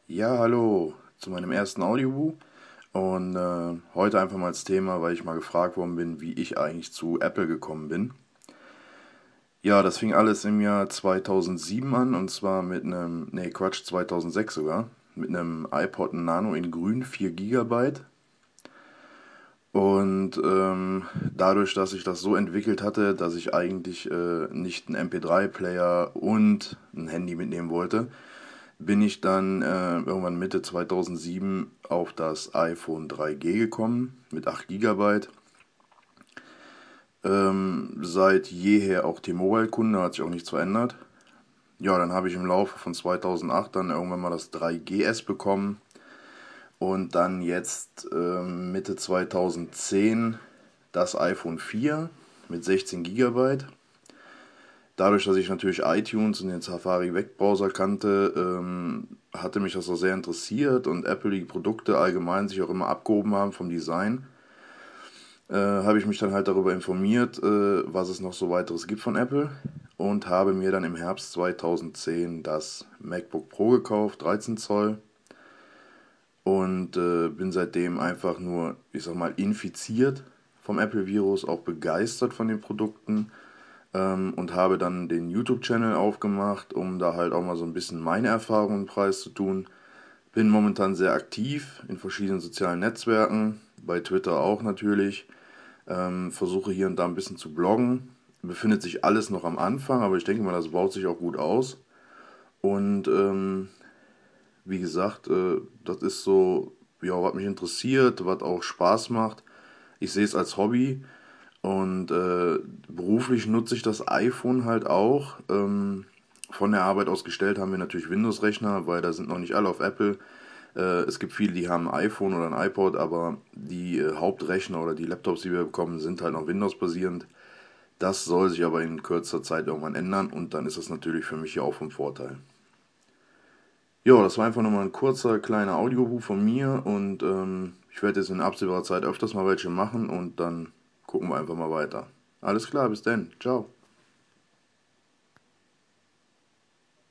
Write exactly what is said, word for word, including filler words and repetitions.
Ja, hallo zu meinem ersten Audiobuch und äh, heute einfach mal als Thema, weil ich mal gefragt worden bin, wie ich eigentlich zu Apple gekommen bin. Ja, das fing alles im Jahr zweitausendsieben an und zwar mit einem, nee Quatsch, zweitausendsechs sogar, mit einem iPod Nano in grün, vier Gigabyte. Und ähm, dadurch, dass sich das so entwickelt hatte, dass ich eigentlich äh, nicht einen M P drei Player und ein Handy mitnehmen wollte, bin ich dann äh, irgendwann Mitte zweitausendsieben auf das iPhone drei G gekommen mit acht Gigabyte. Ähm, seit jeher auch T-Mobile-Kunde, hat sich auch nichts verändert. Ja, dann habe ich im Laufe von zweitausendacht dann irgendwann mal das drei G S bekommen und dann jetzt ähm, Mitte zweitausendzehn das iPhone vier mit sechzehn Gigabyte. Dadurch, dass ich natürlich iTunes und den Safari-Webbrowser kannte, ähm, hatte mich das auch sehr interessiert und Apple die Produkte allgemein sich auch immer abgehoben haben vom Design, äh, habe ich mich dann halt darüber informiert, äh, was es noch so weiteres gibt von Apple und habe mir dann im Herbst zweitausendzehn das MacBook Pro gekauft, dreizehn Zoll, und äh, bin seitdem einfach nur, ich sag mal, infiziert vom Apple-Virus, auch begeistert von den Produkten, ähm, und habe dann den YouTube-Channel aufgemacht, um da halt auch mal so ein bisschen meine Erfahrungen preiszutun. Bin momentan sehr aktiv in verschiedenen sozialen Netzwerken, bei Twitter auch natürlich. Ähm, versuche hier und da ein bisschen zu bloggen. Befindet sich alles noch am Anfang, aber ich denke mal, das baut sich auch gut aus. Und ähm, wie gesagt, äh, das ist so, ja, was mich interessiert, was auch Spaß macht. Ich sehe es als Hobby. Und äh, beruflich nutze ich das iPhone halt auch. Ähm, von der Arbeit aus gestellt haben wir natürlich Windows-Rechner, weil da sind noch nicht alle auf Apple. Äh, es gibt viele, die haben ein iPhone oder ein iPod, aber die äh, Hauptrechner oder die Laptops, die wir bekommen, sind halt noch Windows-basierend. Das soll sich aber in kürzester Zeit irgendwann ändern und dann ist das natürlich für mich ja auch vom Vorteil. Ja, das war einfach nochmal ein kurzer, kleiner Audiobuch von mir und ähm, ich werde jetzt in absehbarer Zeit öfters mal welche machen und dann gucken wir einfach mal weiter. Alles klar, bis dann. Ciao.